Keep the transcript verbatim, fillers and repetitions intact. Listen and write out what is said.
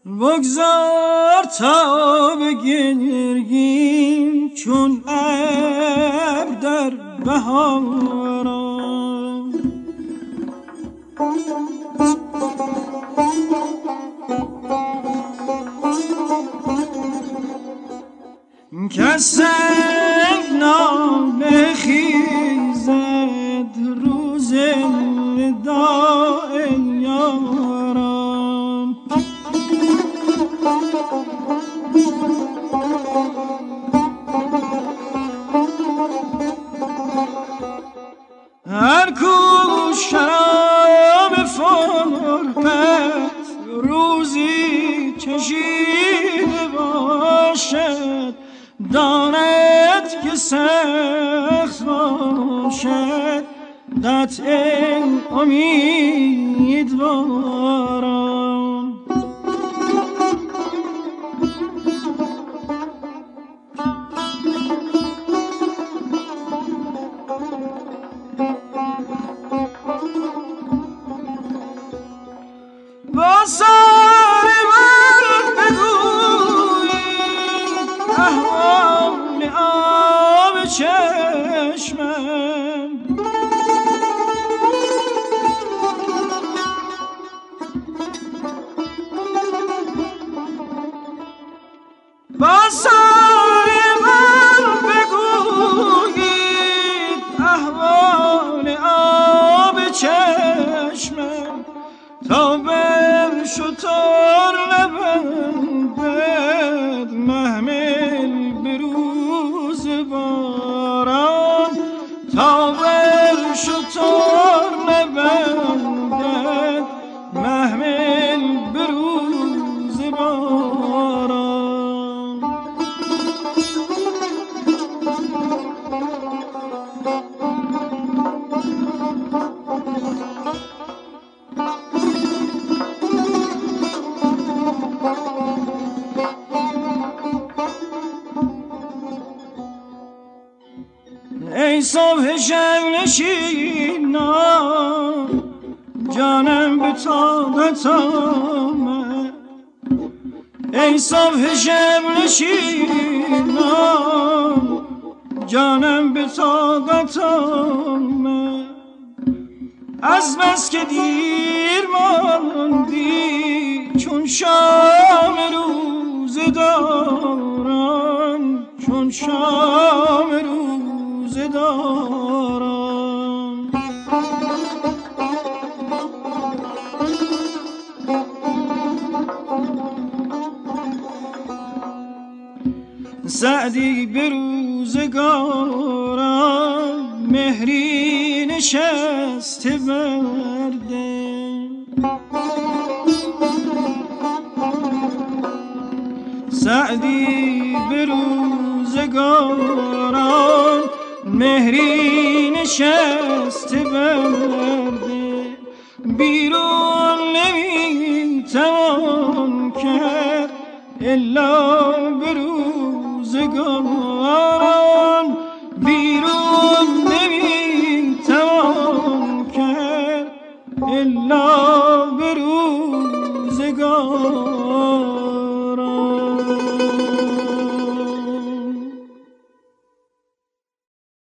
بگذار تا بگرگیم چون ابر در بهاران. کسی نام خیزد روز وداع یاران. هر کو شراب فرقت روزی چشیده باشد، داند که سخت باشد قطع امیدواران. با صاحبان بگویید احوال آب چشمم، با صاحبان بگویید احوال آب چشمم، تا بر شتر نبندد محمل بروز باران، تا بر شتر نبندد محمل بروز باران. ای صبح شب نشینان جانم به طاقت آمد، ای صبح شب نشینان جانم به طاقت آمد. از بس که دیر ماندی چون شام روزگاران، چون شام روزگاران. سعدی به روزگاران مهری نشسته برده، سعدی به روزگاران مهری نشسته برده، بیرون نمیتوان کرد الا به روزگاران.